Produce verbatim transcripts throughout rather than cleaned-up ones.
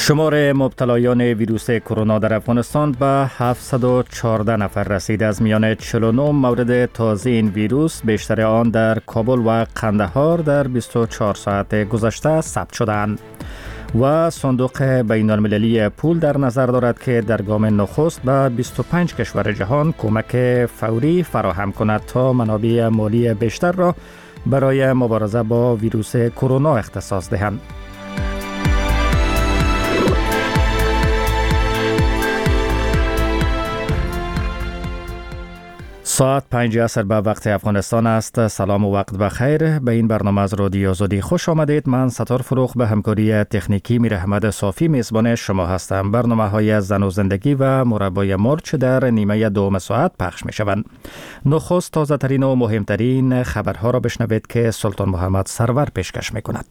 شمار مبتلایان ویروس کرونا در افغانستان به هفتصد و چهارده نفر رسید. از میان چهل و نه مورد تازه این ویروس، بیشتر آن در کابل و قندهار در بیست و چهار ساعت گذشته ثبت شدند. و صندوق بین المللی پول در نظر دارد که در گام نخست به بیست و پنج کشور جهان کمک فوری فراهم کند تا منابع مالی بیشتر را برای مبارزه با ویروس کرونا اختصاص دهند. ساعت پنج عصر به وقت افغانستان است. سلام و وقت بخیر. به این برنامه از رادیو آزادی خوش آمدید. من ستار فروغ به همکاری تکنیکی میر احمد صافی میزبان شما هستم. برنامه های زن و زندگی و مربای مرچ در نیمه دوم ساعت پخش می شوند. نخست تازه ترین و مهمترین خبرها را بشنوید که سلطان محمد سرور پیشکش می کند.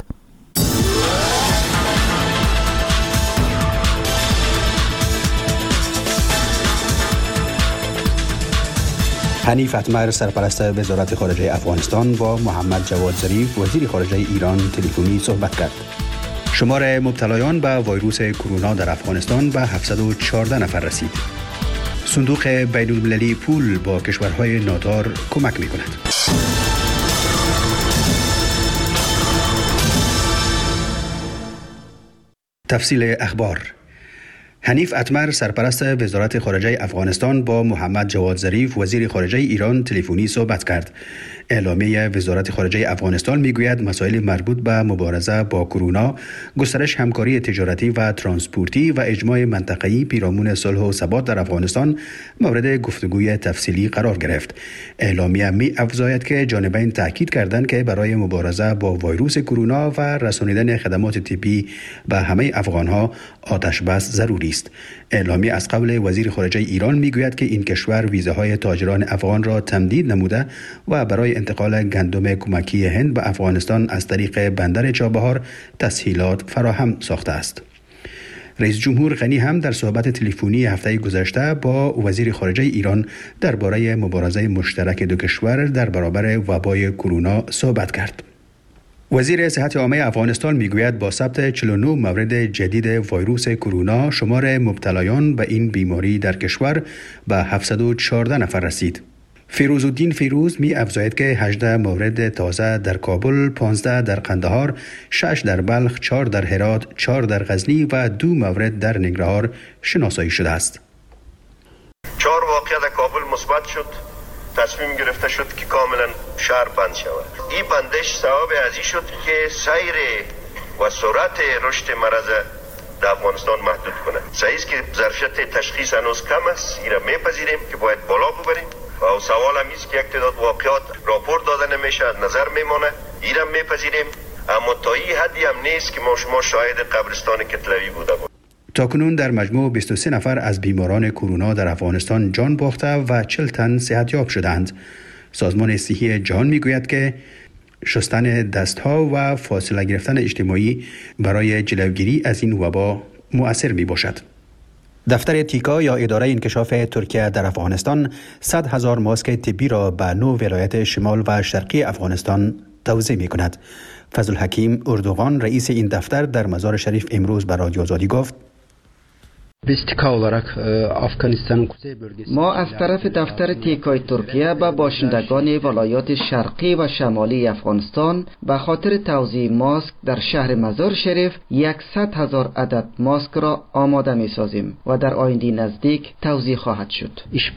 حنیف اتمر سرپرست وزارت خارجه افغانستان با محمد جواد ظریف وزیر خارجه ایران تلفنی صحبت کرد. شمار مبتلایان به ویروس کرونا در افغانستان به هفتصد و چهارده نفر رسید. صندوق بین المللی پول با کشورهای نادار کمک می کند. تفصیل اخبار. حنیف اتمر سرپرست وزارت خارجه افغانستان با محمد جواد ظریف وزیر خارجه ایران تلفنی صحبت کرد. اعلامیه وزارت خارجه افغانستان میگوید مسائل مربوط به مبارزه با کرونا، گسترش همکاری تجارتی و ترانسپورتی و اجماع منطقه‌ای پیرامون صلح و ثبات در افغانستان مورد گفتگوی تفصیلی قرار گرفت. اعلامیه می افزاید که جانبین تاکید کردند که برای مبارزه با ویروس کرونا و رسانیدن خدمات طبی به همه افغانها آتش بس ضروری است. اعلامیه از قبل وزیر خارجه ایران میگوید که این کشور ویزاهای تاجران افغان را تمدید نموده و برای انتقال گندم کمکی هند به افغانستان از طریق بندر چابهار تسهیلات فراهم ساخته است. رئیس جمهور غنی هم در صحبت تلفنی هفته گذشته با وزیر خارجه ایران درباره مبارزه مشترک دو کشور در برابر وبای کرونا صحبت کرد. وزیر صحت عامه افغانستان میگوید با ثبت چهل و نه مورد جدید ویروس کرونا شمار مبتلایان به این بیماری در کشور به هفتصد و چهارده نفر رسید. فیروزالدین فیروز می افزاید که هجده مورد تازه در کابل، پانزده در قندهار، شش در بلخ، چهار در هرات، چهار در غزنی و دو مورد در ننگرهار شناسایی شده است. چهار واقعه در کابل مثبت شد. تصمیم گرفته شد که کاملا شهر بند شود. این بندش سبب ازی شد که سیر و سرعت رشد مرض در افغانستان محدود کنه. صحیح است که ظرفیت تشخیص هنوز کم است. این را میپذیریم که باید بالا ببریم. و سوال هم است که یک تعداد واقعات راپورت داده نمیشه، از نظر میمانه. این را میپذیریم، اما تا این حدی هم نیست که ما شما شاهد قبرستان کتلوی بوده بود. تاکنون در مجموع بیست و سه نفر از بیماران کرونا در افغانستان جان باخته و چهل تن صحتیاب شدند. سازمان صحی جهان میگوید که شستن دستها و فاصله گرفتن اجتماعی برای جلوگیری از این وبا مؤثر می باشد. دفتر تیکا یا اداره انکشاف ترکیه در افغانستان صد هزار ماسک طبی را به نو ولایت شمال و شرقی افغانستان توزیع می کند. فضل حکیم اردوغان رئیس این دفتر در مزار شریف امروز به رادیو آزادی گفت: ما از طرف دفتر تیکای ترکیه به باشندگان ولایات شرقی و شمالی افغانستان به خاطر توزیع ماسک در شهر مزار شریف صد هزار عدد ماسک را آماده می سازیم و در آینده نزدیک توزیع خواهد شد.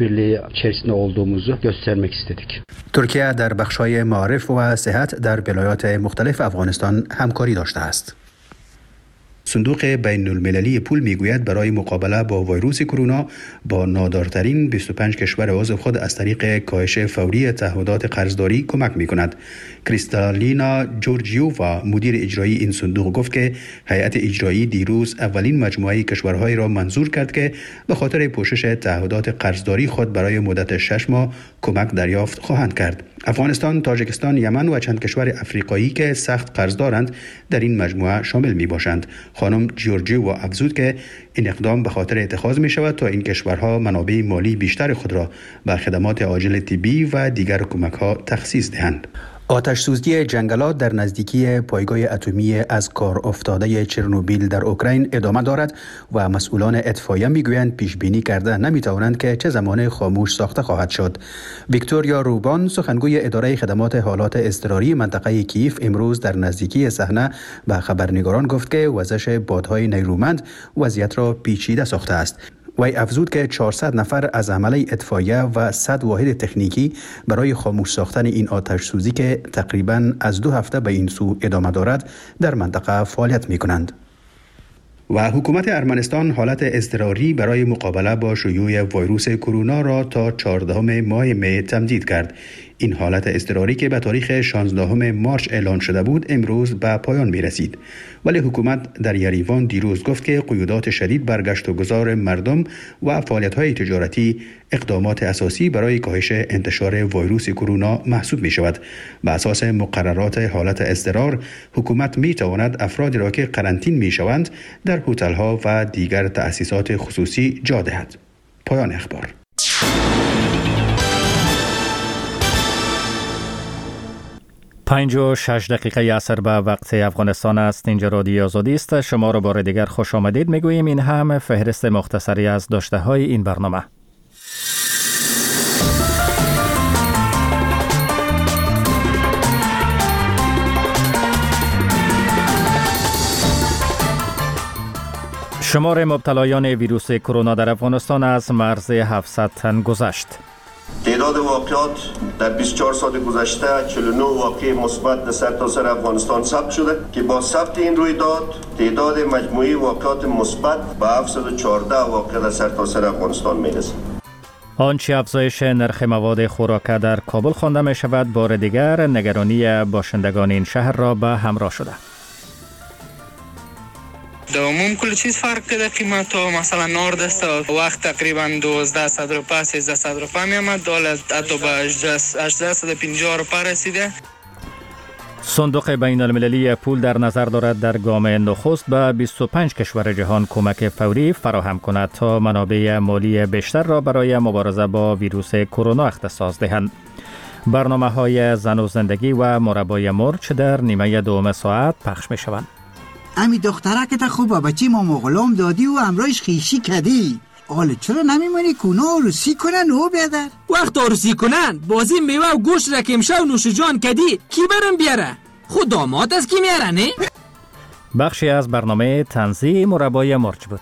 ترکیه در بخش‌های معارف و صحت در ولایات مختلف افغانستان همکاری داشته است. صندوق بین المللی پول میگوید برای مقابله با ویروس کرونا با نادارترین بیست و پنج کشور عضو خود از طریق کاهش فوری تعهدات قرضداری کمک میکند. کریستالینا جورجیووا مدیر اجرایی این صندوق گفت که هیئت اجرایی دیروز اولین مجموعه کشورهایی را منظور کرد که به خاطر پوشش تعهدات قرضداری خود برای مدت شش ماه کمک دریافت خواهند کرد. افغانستان، تاجیکستان، یمن و چند کشور افریقایی که سخت قرض دارند در این مجموعه شامل می باشند. خانم جورجیووا افزود که این اقدام به خاطر اتخاذ می شود تا این کشورها منابع مالی بیشتر خود را به خدمات عاجل طبی و دیگر کمک ها تخصیص دهند. آتش سوزی جنگلات در نزدیکی پایگاه اتمی از کار افتاده چرنوبیل در اوکراین ادامه دارد و مسئولان اطفایه میگویند پیش بینی کرده نمیتوانند که چه زمان خاموش ساخته خواهد شد. ویکتوریا روبان سخنگوی اداره خدمات حالات اضطراری منطقه کیف امروز در نزدیکی صحنه به خبرنگاران گفت که وزش بادهای نیرومند وضعیت را پیچیده ساخته است. وی افزود که چهارصد نفر از عمله اطفایه و صد واحد تکنیکی برای خاموش ساختن این آتش سوزی که تقریباً از دو هفته به این سو ادامه دارد در منطقه فعالیت می کنند. و حکومت ارمنستان حالت اضطراری برای مقابله با شیوع ویروس کرونا را تا چهاردهم ماه می تمدید کرد. این حالت اضطراری که به تاریخ شانزدهم مارس اعلان شده بود امروز به پایان می رسید. ولی حکومت در یریوان دیروز گفت که قیودات شدید بر گشت و گذار مردم و فعالیت‌های تجارتی اقدامات اساسی برای کاهش انتشار ویروس کرونا محسوب می شود. به اساس مقررات حالت اضطرار حکومت می تواند افرادی را که قرنطین می شوند در هتل‌ها و دیگر تأسیسات خصوصی جا دهد. پایان اخبار. پنج و شش دقیقه عصر به وقت افغانستان است. اینجا رادیو آزادی است. شما را بار دیگر خوش آمدید میگوییم. این هم فهرست مختصری از داشته های این برنامه. شمار مبتلایان ویروس کرونا در افغانستان از مرز هفتصد تن گذشت. تعداد واقعات در بیست و چهار ساعت گذشته چهل و نه واقعه مثبت در سرتاسر افغانستان ثبت شده که با ثبت این رویداد تعداد مجموعی واقعات مثبت به هفتصد و چهارده واقعه در سرتاسر افغانستان میرسه. آنچه افزایش نرخ مواد خوراکه در کابل خوانده می شود بار دیگر نگرانی باشندگان این شهر را به همراه شده. در عموم کل چیز فرق کرده. قیمت ها مثلا نارد است وقت تقریبا دوازده صد روپا سیزده صد روپا می آمد، دال حتی به هجده صد و پنجاه روپا رسیده. صندوق بین المللی پول در نظر دارد در گام نخست به بیست و پنج کشور جهان کمک فوری فراهم کند تا منابع مالی بیشتر را برای مبارزه با ویروس کرونا اختصاص دهند. برنامه های زن و زندگی و مربای مرچ در نیمه دوم ساعت پخش می شوند. امی دختره که تا خوبه بچی ما مغلام دادی و امرایش خیشی کدی. حالا چرا نمیمونی کنه عروسی کنن او بیادر؟ وقت عروسی کنن بازی میوه و گوشت را کمشه و نوش جان کدی کی برم بیاره؟ خود داماد از کی میاره نه؟ بخشی از برنامه طنزی مربای مرچ بود.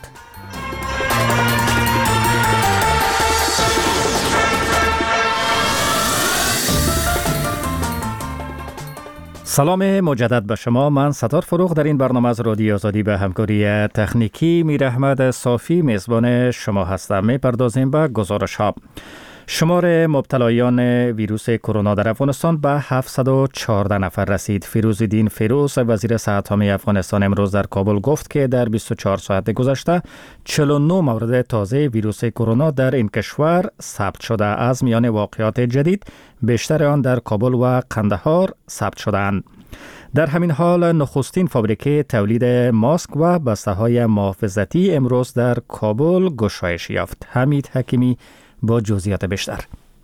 سلام مجدد به شما. من ستار فروغ در این برنامه از رادیو آزادی به همکاری تکنیکی میر احمد صافی میزبان شما هستم. میپردازیم به گزارش ها. شمار مبتلایان ویروس کرونا در افغانستان به هفتصد و چهارده نفر رسید. فیروزالدین فیروز وزیر صحت عامه افغانستان امروز در کابل گفت که در بیست و چهار ساعت گذشته چهل و نه مورد تازه ویروس کرونا در این کشور ثبت شده. از میان واقعات جدید بیشتر آن در کابل و قندهار ثبت شدند. در همین حال نخستین فابریکه تولید ماسک و بسته‌های محافظتی امروز در کابل گشایش یافت. حمید حکیمی با جزئیات بیشتر.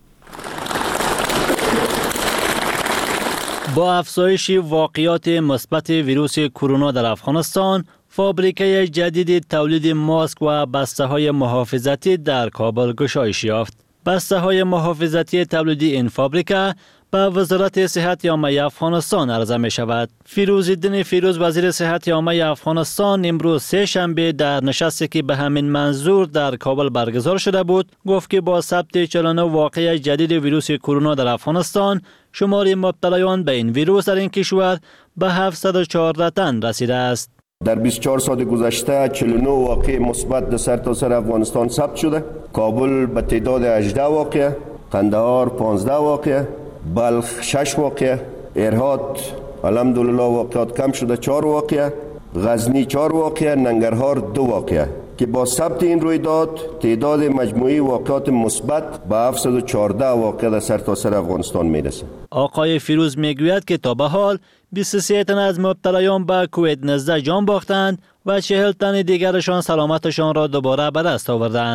با افزایش واقعات مثبت ویروس کرونا در افغانستان، فابریکه جدید تولید ماسک و بسته‌های محافظتی در کابل گشایش یافت. بسته‌های محافظتی تولیدی این فابریکه به وزارت صحت عامه افغانستان عرضه می شود. فیروزالدین فیروز وزیر صحت عامه افغانستان امروز سه شنبه در نشستی که به همین منظور در کابل برگزار شده بود گفت که با ثبت چهل و نه واقعه جدید ویروس کرونا در افغانستان شمار مبتلایان به این ویروس در این کشور به هفتصد و چهارده تن رسیده است. در بیست و چهار ساعت گذشته چهل و نه واقعه مثبت در سرتاسر افغانستان ثبت شده. کابل به تعداد هجده واقعه، قندهار پانزده واقعه، بلخ شش واقعه، ارهاد الحمدلله واقعات کم شده چهار واقعه، غزنی چهار واقعه، ننگرهار دو واقعه که با ثبت این رویداد تعداد مجموعی واقعات مثبت به هفتصد و چهارده واقعه در سرتاسر افغانستان میرسه. آقای فیروز میگوید که تا به حال بیست و سه تن از مبتلایان به کووید نوزده جان باختند و چهل تن دیگرشان سلامتشان را دوباره به دست آوردند.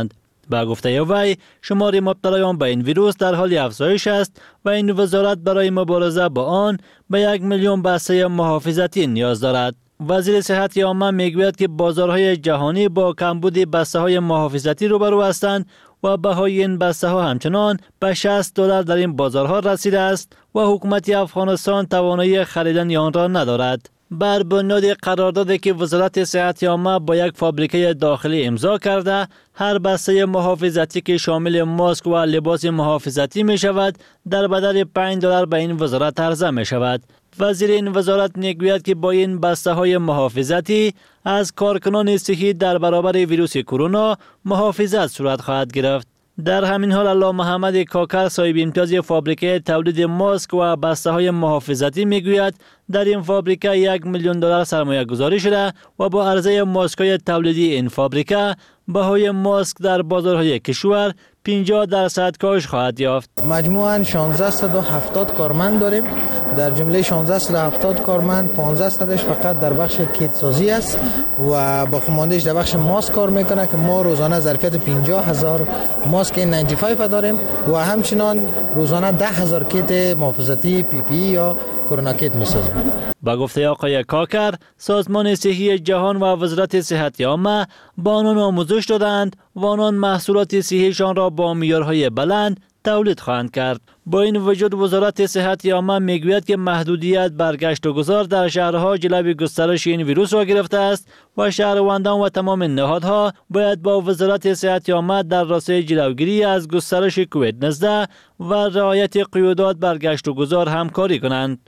با گفته وی شمار مبتلایان به این ویروس در حال افزایش است و این وزارت برای مبارزه با آن به یک میلیون بسته محافظتی نیاز دارد. وزیر صحت عامه میگوید که بازارهای جهانی با کمبود بسته های محافظتی روبرو هستند و بهای این بسته ها همچنان به شصت دلار در این بازارها رسیده است و حکومت افغانستان توانایی خریدن آن را ندارد. بر بنیاد قراردادی که وزارت صحت عامه با یک فابریکه داخلی امضا کرده، هر بسته محافظتی که شامل ماسک و لباس محافظتی می شود در بدل پنج دلار به این وزارت عرضه می شود. وزیر این وزارت میگوید که با این بسته های محافظتی از کارکنان صحی در برابر ویروس کرونا محافظت صورت خواهد گرفت. در همین حال الله محمد کاکر صاحب امتیاز فابریکه تولید ماسک و بسته های محافظتی میگوید در این فابریکه یک میلیون دلار سرمایه گذاری شده و با عرضه ماسک های تولیدی این فابریکه بهای ماسک در بازارهای کشور پنجاه درصد کاهش خواهد یافت. مجموعاً شانزده و هفتاد کارمند داریم. در جمله شانزده و هفتاد کارمند پانزده صدش فقط در بخش کیت سازی است و با خماندهش در بخش ماسک کار میکنه که ما روزانه ظرفیت پنجاه هزار ماسک نود و پنج داریم و همچنان روزانه ده هزار کیت محافظتی پی پی یا کرونا کیت میسازیم. با گفته آقای کاکر، سازمان صحی جهان و وزارت صحت عامه با آنان آموزش دادند و آنان محصولات صحیشان را با معیارهای بلند تولید خواهند کرد. با این وجود وزارت صحت عامه میگوید که محدودیت بر گشت و گذار در شهرها جلوی گسترش این ویروس را گرفته است و شهروندان و تمام نهادها باید با وزارت صحت عامه در راستای جلوگیری از گسترش کووید نوزده و رعایت قیودات بر گشت و گذار همکاری کنند.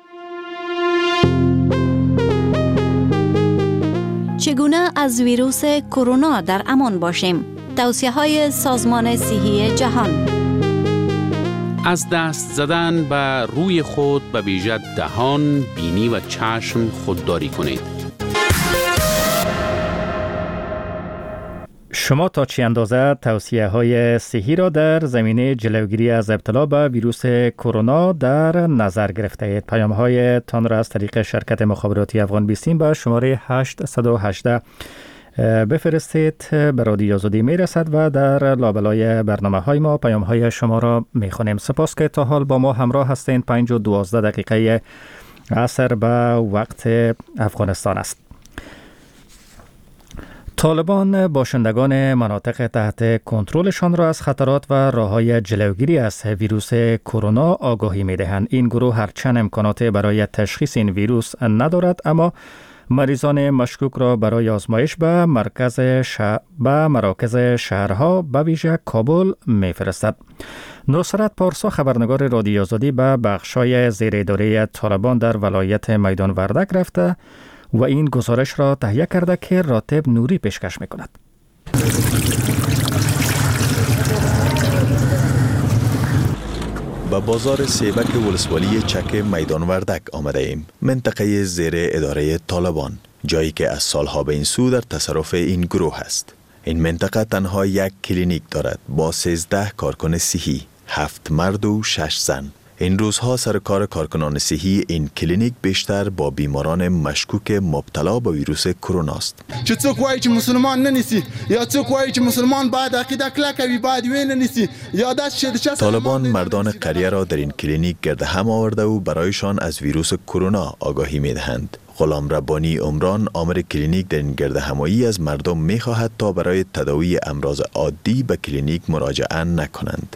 چگونه از ویروس کرونا در امان باشیم؟ توصیه‌های سازمان صحی جهان. از دست زدن به روی خود به ویژه دهان، بینی و چشم خودداری کنید. شما تا چه اندازه توصیه های صحی را در زمینه جلوگیری از ابتلا به ویروس کرونا در نظر گرفته اید؟ پیام های تان را از طریق شرکت مخابراتی افغان بیستیم به شماره هشت یک هشت بفرستید. به رادیو آزادی می رسد و در لابلای برنامه های ما پیام های شما را می خونیم. سپاس که تا حال با ما همراه هستین. پنج و دوازده دقیقه عصر به وقت افغانستان است. طالبان باشندگان مناطق تحت کنترلشان را از خطرات و راه‌های جلوگیری از ویروس کرونا آگاهی می‌دهند. این گروه هرچند امکانات برای تشخیص این ویروس ندارد، اما مریضان مشکوک را برای آزمایش به مرکز شهر به مراکز شهرها به ویژه کابل می‌فرستد. نصرت پارسا خبرنگار رادیو آزادی به بخش‌های زیر اداره طالبان در ولایت میدان وردک رفته و این گزارش را تهیه کرده که راتب نوری پیشکش می‌کند. به بازار سیبک ولسوالی چک میدان وردک آمده ایم، منطقه زیر اداره طالبان، جایی که از سالها به این سو در تصرف این گروه است. این منطقه تنها یک کلینیک دارد با سیزده کارکن صحی، هفت مرد و شش زن. این روزها سرکار کارکنان صحی این کلینیک بیشتر با بیماران مشکوک مبتلا به ویروس کرونا است. چه څوک وایي چې مسلمان نه نیسی یا څوک وایي چې مسلمان باید عقیده کلکه وي باید وی نه نیسی یا داس شه. طالبان مردان قریه را در این کلینیک گرد هم آورده و برایشان از ویروس کرونا آگاهی می‌دهند. غلام ربانی عمران آمر کلینیک در این گرد همایی از مردم می‌خواهد تا برای تداوی امراض عادی به کلینیک مراجعه نکنند.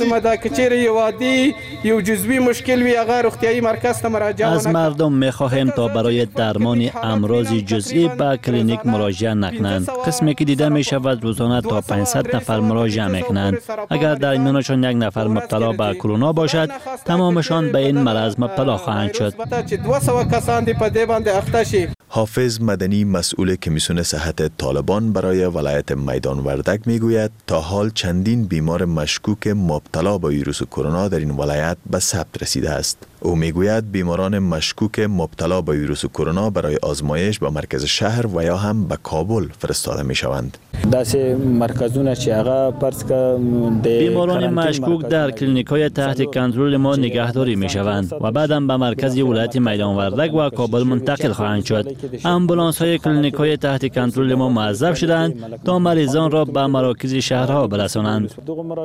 از مردم می‌خواهیم تا برای درمان امراض جزئی به کلینیک مراجعه نکنند. قسمی که دیده می‌شود روزانه تا پانصد نفر مراجعه می‌کنند. اگر در میانشان یک نفر مبتلا به کرونا باشد، تمامشان به این مرض مبتلا خواهند شد. حافظ مدنی مسئول کمیسیون صحت طالبان برای ولایت میدان وردک میگوید تا حال چندین بیمار مشکوک مبتلا به ویروس کرونا در این ولایت به ثبت رسیده است. او میگوید بیماران مشکوک مبتلا به ویروس کرونا برای آزمایش به مرکز شهر و یا هم به کابل فرستاده می شوند. بیماران مشکوک در کلینیک‌های تحت کنترل ما نگهداری می شوند و بعداً به مرکز ولایت میدان وردک و کابل منتقل خواهند شد. امبولانس‌های کلینیک‌های تحت کنترل ما موظف شدند تا مریضان را به مراکز شهرها برسانند.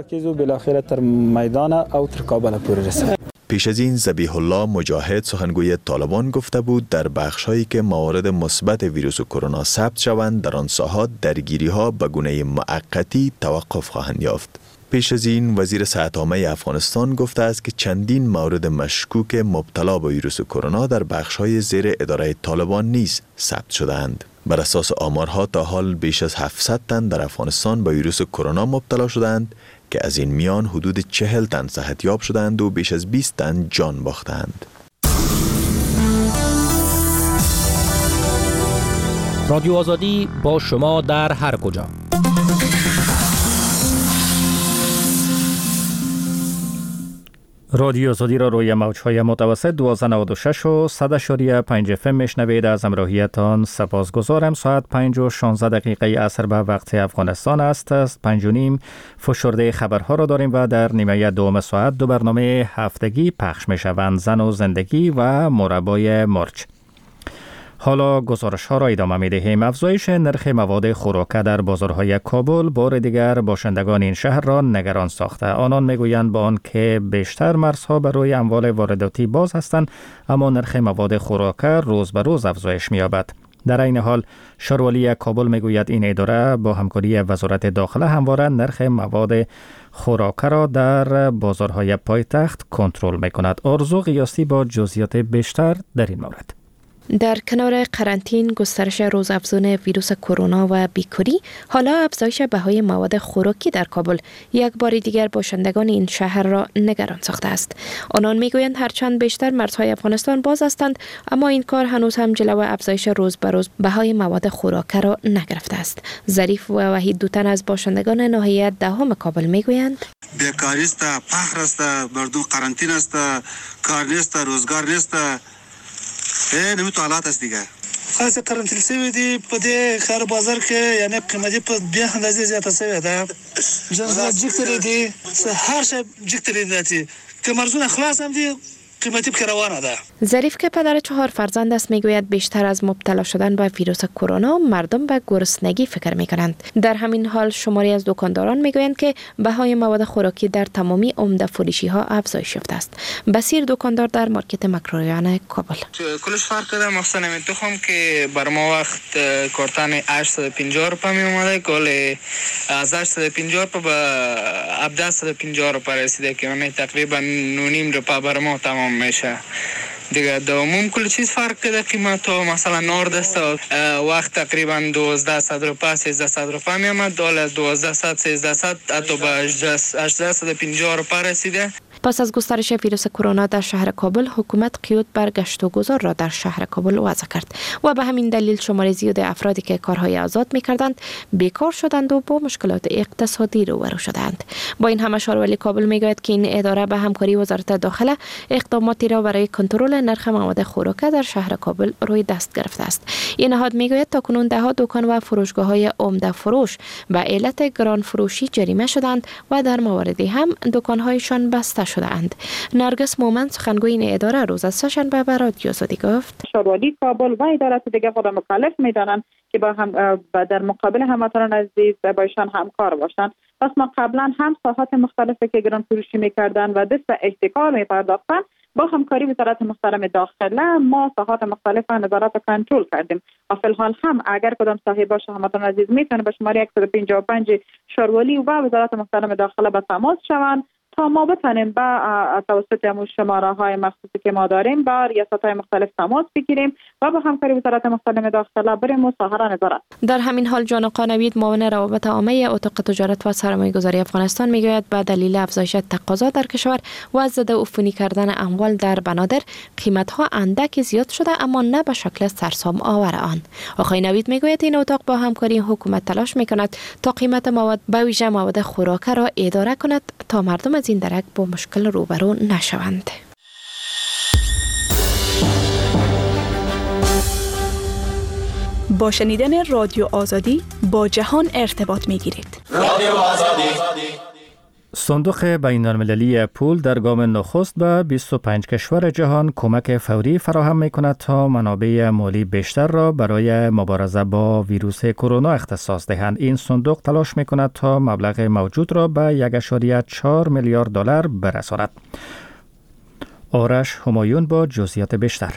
پیش از این ذبیح الله مجاهد سخنگوی طالبان گفته بود در بخش‌هایی که موارد مثبت ویروس کرونا ثبت شوند در آن ساحات درگیری‌ها به گونه موقتی توقف خواهند یافت. پیش از این وزیر صحت عامه افغانستان گفته است که چندین مورد مشکوک مبتلا به ویروس کرونا در بخش‌های زیر اداره طالبان نیز ثبت شده‌اند. بر اساس آمارها تا حال بیش از هفتصد تن در افغانستان به ویروس کرونا مبتلا شدند که از این میان حدود چهل تن صحتیاب شدند و بیش از بیست تن جان باختند. رادیو آزادی با شما در هر کجا. رادیو آزادی را روی موج‌های متوسط دویست و نود و شش و صد و پنج اف ام میشنوید. از همراهیتان سپاسگزارم. ساعت پنج و شانزده دقیقه عصر به وقت افغانستان است. از پنج و نیم فشرده خبرها را داریم و در نیمه دوم ساعت دو برنامه هفتگی پخش میشوند: زن و زندگی و مربای مرچ. حالا گزارش ها را ادامه می دهیم. افزایش نرخ مواد خوراکه در بازارهای کابل بار دیگر باشندگان این شهر را نگران ساخته. آنان می گویند با آن که بیشتر مرزها برای اموال وارداتی باز هستند، اما نرخ مواد خوراکه روز به روز افزایش می یابد. در این حال شاروالی کابل می گوید این اداره با همکاری وزارت داخله همواره نرخ مواد خوراکه را در بازارهای پایتخت کنترل می کند. آرزو قیاسی با جزئیات بیشتر در این مورد. در کنار قرنطین، گسترش روزافزون ویروس کرونا و بیکاری، حالا افزایش بهای مواد خوراکی در کابل یک بار دیگر باشندگان این شهر را نگران ساخته است. آنان میگویند هرچند بیشتر مرزهای افغانستان باز هستند، اما این کار هنوز هم جلو افزایش روز به روز بهای مواد خوراکی را نگرفته است. ظریف و وحید دوتن از باشندگان ناحیه دهم کابل میگویند بیکاری است، فقر است، بردون قرنطین است، کار نیست، روزگار نیست. ای نمی تو حالات است دیگه. خاص قرنطینه سوی دی په دې خار بازار کې یعنی قیمتي په بیا اندازې زیاته سوی ده. جنزه جکتری دی هر شب جکتری دی که مرزونه خلاص هم دی قیمتی بکروانه ده. ظریف که پدر چهار فرزند است میگوید بیشتر از مبتلا شدن به ویروس کرونا مردم به گرسنگی فکر میکنند. در همین حال شماری از دکانداران میگویند که بهای مواد خوراکی در تمامی عمده فروشی ها افزایش یافته است. بصیر دکاندار در مارکت مکروریان کابل. کلش فرق داره. مثلا من تخم که بر ما وقت کارتن هشتصد و پنجاه روپیه می اومده، کل از هشتصد و پنجاه روپیه به هفتصد و پنجاه روپیه رسیده که اون تقریبا نیم روپیه بر ما تمام میشه. دیگه در عموم کل چیز فرق کرده. قیمت ها مثلا نارد است وقت تقریبا دوازده صد روپیه سیزده صد روپیه می آمد، دال دوازده صد سیزده صد حتی به هشتصد و پنجاه روپیه رسیده. پس از گسترش ویروس کرونا در شهر کابل، حکومت قیود بر گشت و گذار را در شهر کابل وضع کرد و به همین دلیل شمار زیاد افرادی که کارهای آزاد می‌کردند بیکار شدند و با مشکلات اقتصادی روبرو شدند. با این همه شاروالی کابل میگوید که این اداره به همکاری وزارت داخله اقداماتی را برای کنترل نرخ مواد خوراکه در شهر کابل روی دست گرفته است. این نهاد میگوید تاکنون ده ها دکان و فروشگاه‌های عمده فروش به علت گران فروشی جریمه شدند و در مواردی هم دکان‌هایشان بسته شده اند. نرگس مومن سخنگوی این اداره روز سه‌شنبه به رادیو آزادی گفت شاروالی کابل و ادارات دیگه خود مکلف میدانند که با هم در مقابل هموطنان عزیز با ایشان همکار باشند. پس ما قبلا هم ساحات مختلفی که گران فروشی میکردن و دست به احتکار میپرداختن، با همکاری وزارت محترم داخله ما ساحات مختلف نظارت و کنترل کردیم و فی الحال هم اگر کدام صاحب باشه هموطن عزیز میتونه به شماره صد و پنجاه و پنج شاروالی و وزارت محترم داخله به تماس شوند تا ما بتونیم با توسط همون شماره های مخصوصی که ما داریم با ریاست های مختلف تماس بگیریم و با همکاری وزارت محترم داخله بریم و ساحه را نظارت. در همین حال جان آقا نوید معاون روابط عامه اتاق تجارت و سرمایه گذاری افغانستان میگوید به دلیل افزایش تقاضا در کشور و ضد عفونی کردن اموال در بنادر قیمت ها اندک زیاد شده، اما نه به شکل سرسام آور آن. آقای نوید میگوید این اتاق با همکاری حکومت تلاش میکند تا قیمت مواد به ویژه مواد خوراکه را اداره کند تا مردم از این درک با مشکل روبرو نشوند. با شنیدن رادیو آزادی با جهان ارتباط می‌گیرید. رادیو آزادی. صندوق بین المللی پول در گام نخست به بیست و پنج کشور جهان کمک فوری فراهم می‌کند تا منابع مالی بیشتر را برای مبارزه با ویروس کرونا اختصاص دهند. این صندوق تلاش می‌کند تا مبلغ موجود را به یک و چهار میلیارد دلار برساند. آرش همایون با جزئیات بیشتر.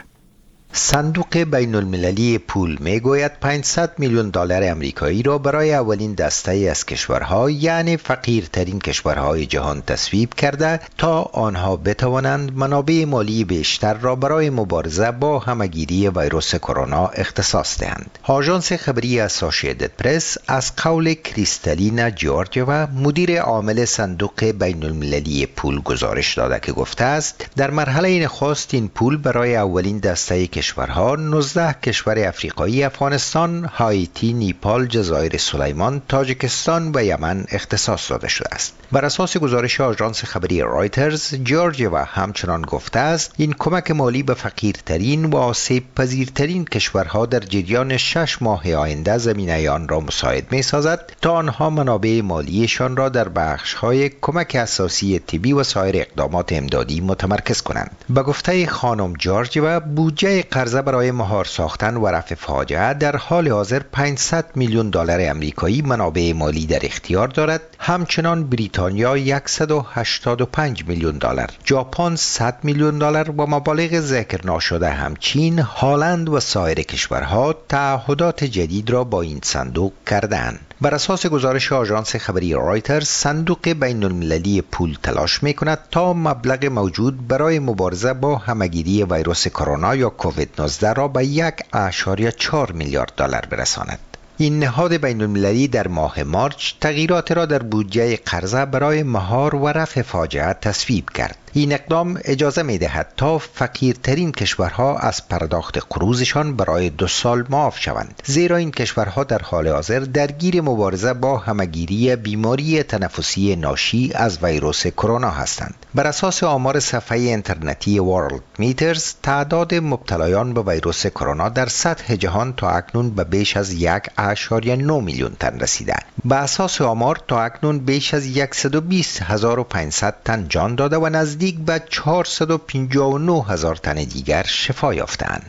صندوق بین المللی پول می گوید پانصد میلیون دلار امریکایی را برای اولین دسته از کشورها یعنی فقیرترین کشورهای جهان تصویب کرده تا آنها بتوانند منابع مالی بیشتر را برای مبارزه با همهگیری ویروس کرونا اختصاص دهند. آژانس خبری اسوسییتد پرس از قول کریستالینا جورجیوا مدیر عامل صندوق بین المللی پول گزارش داده که گفته است در مرحله نخست این پول برای اولین دسته کشورها نوزده کشور افریقایی افغانستان، هایتی، نیپال، جزایر سلیمان، تاجیکستان و یمن اختصاص داده شده است. بر اساس گزارش آژانس خبری رایترز، جورجیوا همچنان گفته است این کمک مالی به فقیرترین و آسیب پذیرترین کشورها در جریان شش ماه آینده زمینه آن را مساعد می سازد تا آنها منابع مالیشان را در بخش‌های کمک اساسی طبی و سایر اقدامات امدادی متمرکز کنند. به گفته خانم جورجیوا بودجه قرضه برای مهار ساختن و رفع فاجعه در حال حاضر پانصد میلیون دلار امریکایی منابع مالی در اختیار دارد. همچنان بریتانیا صد و هشتاد و پنج میلیون دلار، ژاپن صد میلیون دلار و مبالغ ذکر ناشده همچین هلند و سایر کشورها تعهدات جدید را با این صندوق کردند. بر اساس گزارش آژانس خبری رایترز، صندوق بین المللی پول تلاش می کند تا مبلغ موجود برای مبارزه با همهگیری ویروس کرونا یا کووید نوزده را به یک و چهار میلیارد دلار برساند. این نهاد بین المللی در ماه مارچ تغییرات را در بودجه قرضه برای مهار و رفع فاجعه تصویب کرد. این اقدام اجازه می دهد تا فقیرترین کشورها از پرداخت قروضشان برای دو سال معاف شوند، زیرا این کشورها در حال حاضر درگیر مبارزه با همهگیری بیماری تنفسی ناشی از ویروس کرونا هستند. بر اساس آمار صفحه اینترنتی ورلد میترز، تعداد مبتلایان به ویروس کرونا در سطح جهان تا اکنون به بیش از یک و نه میلیون تن رسیده. به اساس آمار تا اکنون بیش از صد و بیست هزار و پانصد تن جان داده و نزدیک به چهارصد و پنجاه و نه هزار تن دیگر شفا یافتند.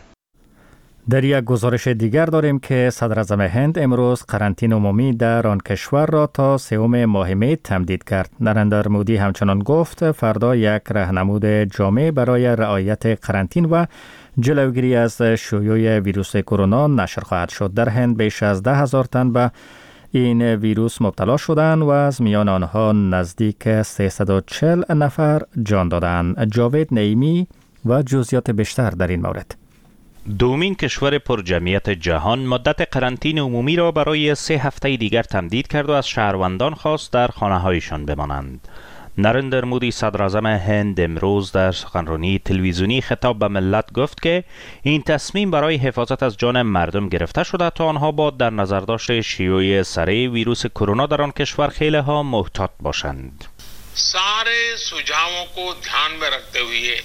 در یک گزارش دیگر داریم که صدر اعظم هند امروز قرنطینه عمومی در آن کشور را تا سوم ماه می تمدید کرد. نریندر مودی همچنان گفت فردا یک راهنمود جامع برای رعایت قرنطینه و جلوگیری از شیوع ویروس کرونا نشر خواهد شد. در هند بیش از ده هزار تن به این ویروس مبتلا شدند و از میان آنها نزدیک سیصد و چهل نفر جان دادند. جاوید نعیمی و جزئیات بیشتر در این مورد. دومین کشور پرجمعیت جهان مدت قرنطینه عمومی را برای سه هفته دیگر تمدید کرد و از شهروندان خواست در خانه‌هایشان بمانند. نریندر مودی صدر اعظم هند امروز در سخنرانی تلویزیونی خطاب به ملت گفت که این تصمیم برای حفاظت از جان مردم گرفته شده تا آنها با در نظر داشت شیوع سریع ویروس کرونا در آن کشور خیلی ها محتاط باشند. سارے سجھاؤں کو دھیان میں رکھتے ہوئے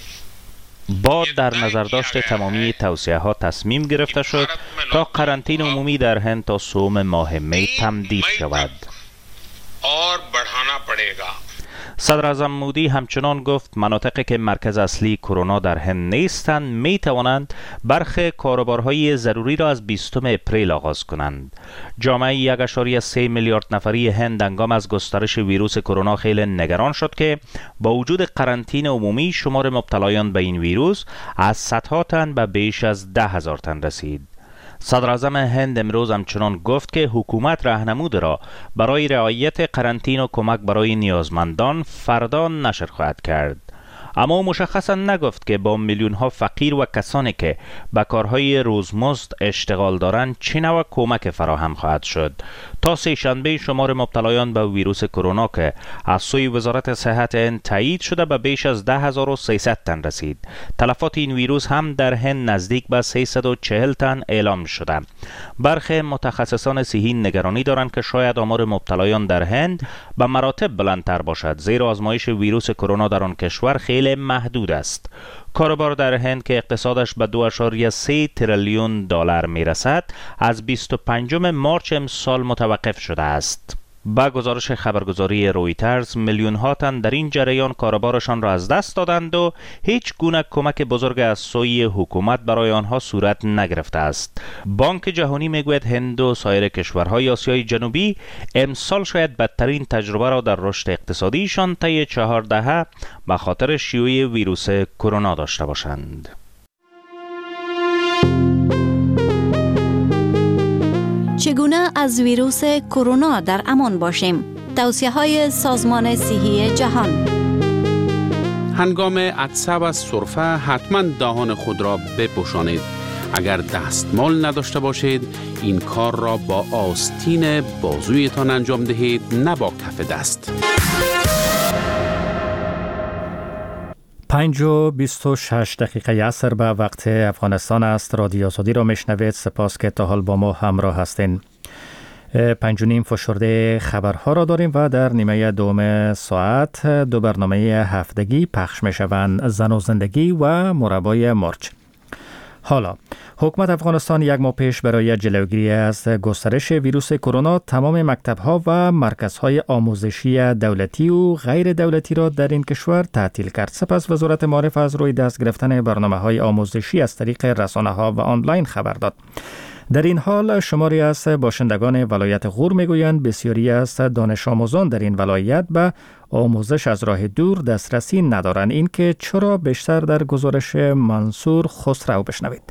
با در نظر داشت تمامی توصیه ها تصمیم گرفته شد تا قرنطینه عمومی در هند تا سوم ماه می تمدید شود. اور بڑھانا پڑے گا. صدر اعظم مودی همچنان گفت مناطقی که مرکز اصلی کرونا در هند نیستند می توانند برخی کاروبارهای ضروری را از بیستم اپریل آغاز کنند. جامعه یک و سه میلیارد نفری هند هنگام از گسترش ویروس کرونا خیلی نگران شد که با وجود قرنطینه عمومی شمار مبتلایان به این ویروس از صدها تن به بیش از ده هزار تن رسید. صدر اعظم هند امروز همچنان گفت که حکومت راهنمود را برای رعایت قرنطینه و کمک برای نیازمندان فردا نشر خواهد کرد. اما مشخصا نگفت که با میلیون ها فقیر و کسانی که به کارهای روزمزد اشتغال دارند چه نوع کمک فراهم خواهد شد. تا سه شنبه شمار مبتلایان به ویروس کرونا که از سوی وزارت صحت هند تایید شده به بیش از ده هزار و سیصد تن رسید. تلفات این ویروس هم در هند نزدیک به سیصد و چهل تن اعلام شده. برخی متخصصان صحی نگرانی دارند که شاید آمار مبتلایان در هند به مراتب بلندتر باشد، زیرا آزمایش ویروس کرونا در آن کشور خیلی خیلی محدود است. کاروبار در هند که اقتصادش به دو ممیز سه تریلیون دلار میرسد از بیست و پنجم مارچ امسال متوقف شده است. با گزارش خبرگزاری رویترز میلیون ها تن در این جریان کاروبارشان را از دست دادند و هیچ گونه کمک بزرگ از سوی حکومت برای آنها صورت نگرفته است. بانک جهانی میگوید هند و سایر کشورهای آسیای جنوبی امسال شاید بدترین تجربه را در رشد اقتصادیشان طی چهار دهه به خاطر شیوع ویروس کرونا داشته باشند. چگونه از ویروس کرونا در امان باشیم؟ توصیه‌های سازمان صحی جهان. هنگام عطسه و سرفه حتما دهان خود را بپوشانید. اگر دستمال نداشته باشید این کار را با آستین بازویتان انجام دهید، نه با کف دست. پنج و بیست و شش دقیقه عصر به وقت افغانستان است. رادیو آزادی را میشنوید. سپاس که تا حال با ما همراه هستین. پنج و نیم فشرده خبرها را داریم و در نیمه دوم ساعت دو برنامه هفتگی پخش میشوند: زن و زندگی و مربای مرج. حالا حکومت افغانستان یک ماه پیش برای جلوگیری از گسترش ویروس کرونا تمام مکتب‌ها و مرکزهای آموزشی دولتی و غیر دولتی را در این کشور تعطیل کرد. سپس وزارت معارف از روی دست گرفتن برنامه‌های آموزشی از طریق رسانه‌ها و آنلاین خبر داد. در این حال شماری از باشندگان ولایت غور میگویند بسیاری از دانش آموزان در این ولایت به آموزش از راه دور دسترسی ندارند. این که چرا بیشتر در گزارش منصور خسرو بشنوید.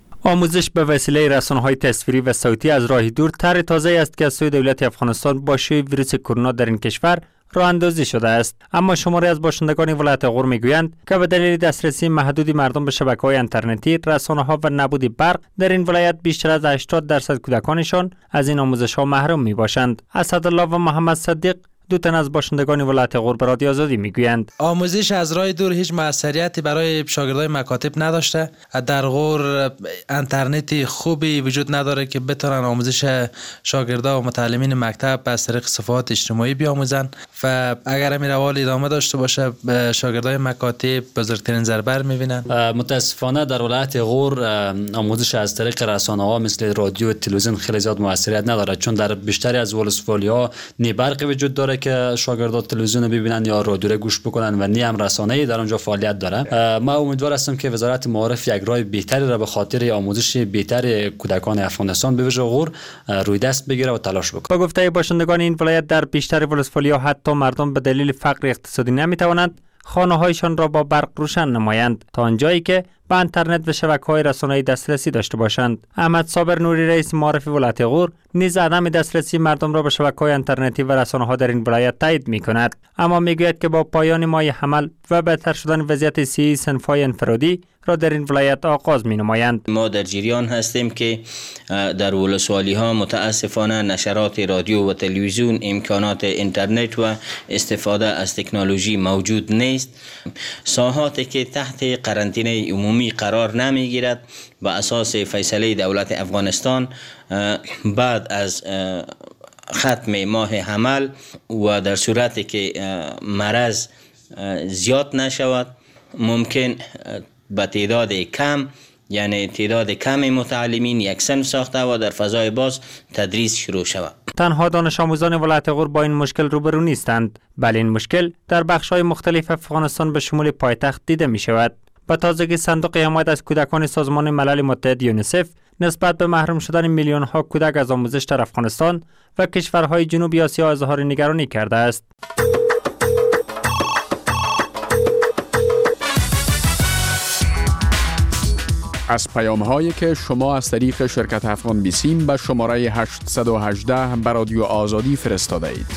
آموزش به وسیله رسانه‌های تصویری و صوتی از راه دور طرح تازه است که از سوی دولت افغانستان با شیوع ویروس کرونا در این کشور راه اندازی شده است. اما شماری از باشندگان ولایت غور میگویند که به دلیل دسترسی محدودی مردم به شبکه‌های اینترنتی، رسانه‌ها و نبود برق در این ولایت بیشتر از هشتاد درصد کودکانشان از این آموزش‌ها محروم میباشند. اسدالله و محمد صدیق دو تن از باشندگان ولایت غور به رادیو آزادی میگویند آموزش از راه دور هیچ موثریتی برای شاگردای مکاتب نداشته. در غور اینترنت خوبی وجود نداره که بتونن آموزش شاگردا و متعلمین مکتب از طریق صفحات اجتماعی بیاموزن و اگر همین روال ادامه داشته باشه شاگردای مکاتب بزرگترین ضربه میبینن. متاسفانه در ولایت غور آموزش از طریق رسانه‌ها مثل رادیو و تلویزیون خیلی زیاد موثریت نداره، چون در بیشتری از ولسوالی‌ها نی برق وجود داره که شاگردان تلویزیون ببینن یا رادیو را گوش بکنن و نی هم رسانه‌ای در اونجا فعالیت داره. ما امیدوار هستم که وزارت معارف یک راه بهتری را به خاطر آموزش بهتر کودکان افغانستان به ویژه غور روی دست بگیره و تلاش بکنه. با گفته باشندگان این ولایت در بیشتر ولسوالی‌ها حتی مردم به دلیل فقر اقتصادی نمیتوانند خانه‌هایشان را با برق روشن نمایند تا آنجایی که به اینترنت و شبکه‌های رسانه‌ای دسترسی داشته باشند. احمد صابر نوری رئیس معارف ولایت غور نیز عدم دسترسی مردم را به شبکه‌های اینترنتی و رسانه‌ها در این ولایت تایید می‌کند، اما می‌گوید که با پایان ماه حمل و بهتر شدن وضعیت صحی صنف‌های انفرادی را در این ولایت آغاز می‌نمایند. ما در جریان هستیم که در ولسوالی‌ها متاسفانه نشرات رادیو و تلویزیون، امکانات اینترنت و استفاده از تکنولوژی موجود نیست. ساحاتی که تحت قرنطینه عمومی قرار نمی‌گیرد به اساس فیصله دولت افغانستان بعد از ختم ماه حمل و در صورتی که مرض زیاد نشود ممکن به تعداد کم، یعنی تعداد کم متعلمین یک صنف ساخته و در فضای باز تدریس شروع شود. تنها دانش آموزان ولایت غور با این مشکل روبرو نیستند، بلکه این مشکل در بخش‌های مختلف افغانستان به شمول پایتخت دیده می شود. با تازگی صندوق حمایت از کودکان سازمان ملل متحد یونیسف نسبت به محروم شدن میلیون ها کودک از آموزش در افغانستان و کشورهای جنوبی آسیا اظهار نگرانی کرده است. از پیام هایی که شما از طریق شرکت افغان بیسیم به شماره هشت یک هشت به رادیو آزادی فرستاده اید.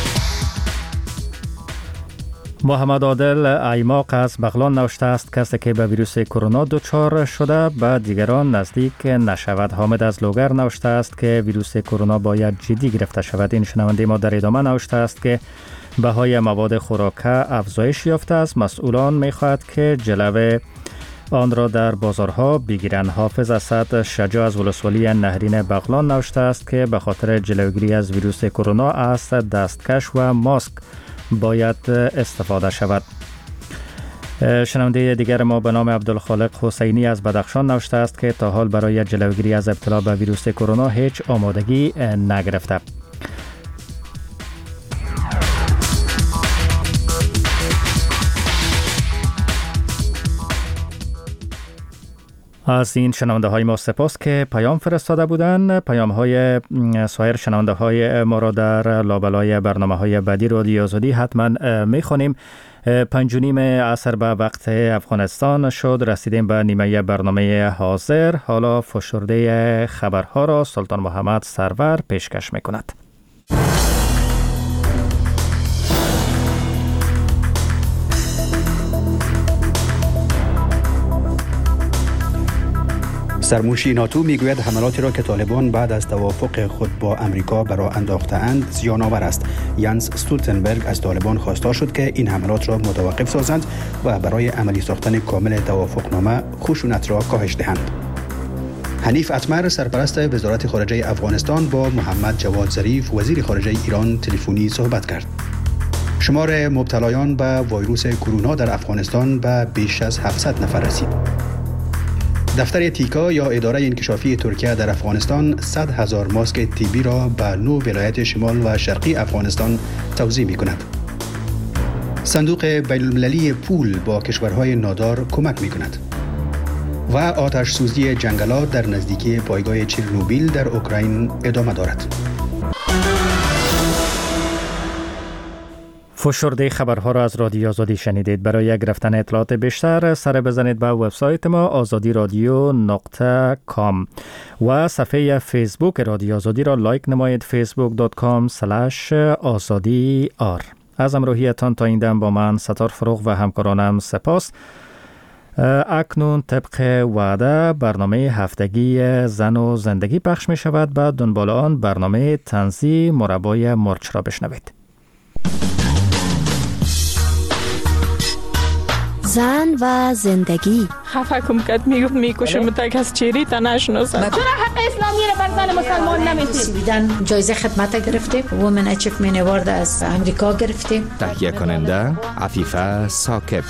محمد عادل ایماق از بغلان نوشته است کسی که به ویروس کرونا دچار شده به دیگران نزدیک نشود. حامد از لوگر نوشته است که ویروس کرونا باید جدی گرفته شود. این شنونده ما در ادامه نوشته است که بهای مواد خوراکه افزایش یافته است. مسئولان می‌خواهند که جلوه آن را در بازارها بگیرند. حافظ اسد شجاع از ولسوالی نهرین بغلان نوشته است که به خاطر جلوگیری از ویروس کرونا از دستکش و ماسک باید استفاده شود. شنونده دیگر ما به نام عبدالخالق حسینی از بدخشان نوشته است که تا حال برای جلوگیری از ابتلا به ویروس کرونا هیچ آمادگی نگرفته. از این شنونده های ما سپاس که پیام فرستاده بودند. پیام های سایر شنونده های ما را در لابلای برنامه های بعدی رادیو آزادی حتما می خوانیم. پنج و نیم عصر به وقت افغانستان شد. رسیدیم به نیمه برنامه حاضر. حالا فشرده خبرها را سلطان محمد سرور پیشکش می کند. سرمنشی ناتو میگوید حملاتی را که طالبان بعد از توافق خود با امریکا برای انداخته‌اند زیان‌آور است. ینس استولتنبرگ از طالبان خواستار شد که این حملات را متوقف سازند و برای عملی ساختن کامل توافقنامه خشونت را کاهش دهند. حنیف اتمر سرپرست وزارت خارجه افغانستان با محمد جواد ظریف وزیر خارجه ایران تلفنی صحبت کرد. شمار مبتلایان به ویروس کرونا در افغانستان به بیش از هفتصد نفر رسید. دفتر تیکا یا اداره انکشافی ترکیه در افغانستان صد هزار ماسک طبی را به نو ولایت شمال و شرقی افغانستان توزیع می کند. صندوق بین المللی پول با کشورهای نادار کمک می کند. و آتش سوزی جنگلات در نزدیکی پایگاه چرنوبیل در اوکراین ادامه دارد. فشرده خبرها را از رادیو آزادی شنیدید. برای گرفتن اطلاعات بیشتر سر بزنید به وبسایت ما آزادی رادیو نقطه کام و صفحه فیسبوک رادیو آزادی را لایک نمایید. فیسبوک دات کام اسلش آزادی آر. از همراهیتان تا این دم با من ستار فروغ و همکارانم سپاس. اکنون طبق وعده برنامه هفتگی زن و زندگی پخش می شود. بعد دنبال آن برنامه طنزی مربای مرچ را بشنوید. زن و زندگی. خفه کم کد میگفت میکشم تک از چیری تا نشناسم. چرا حق اسلامی رو بر زن مسلمان نمیدید؟ سویدن جایزه خدمت گرفتیم. وومن اچیومنت اوارد از امریکا گرفتیم. تهیه کننده عفیفه ساکب.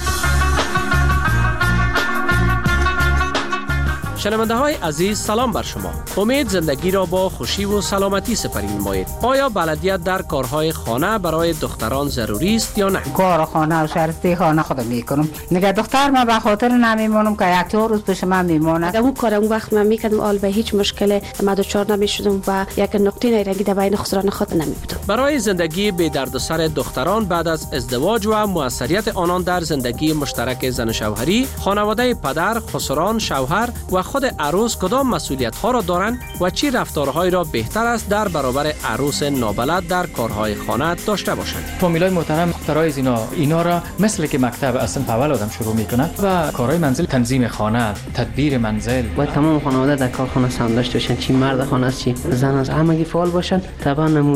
شنونده های عزیز سلام بر شما. امید زندگی را با خوشی و سلامتی سپری نمایید. آیا بلدیت در کارهای خانه برای دختران ضروری است یا نه؟ کار خانه و شرطی خانه خودم میکنم. نگه دختر من به خاطر نمیمونم که یک چهار روز پیش من میمونه. اون کار اون وقت من میکردم آل به هیچ مشکل من دچار نمیشدم و یک نقطه نیرنگی در بین خسران خود نمیبودم. برای زندگی بی دردسر دختران بعد از ازدواج و موثریت آنان در زندگی مشترک زن و شوهری، خانواده پدر، خسران، شوهر و خود عروس کدام مسئولیت‌ها را دارند و چی رفتارهایی را بهتر است در برابر عروس نابلد در کارهای خانه داشته باشند. فامیلای محترم، دخترای اینا اینا را مثل که مکتب اصلا اول آدم شروع میکنند و کارهای منزل، تنظیم خانه، تدبیر منزل و تمام خانواده در کار خانه سهم داشته باشند. چی مرد خانه است چی زن است، همگی فعال باشند. طبعا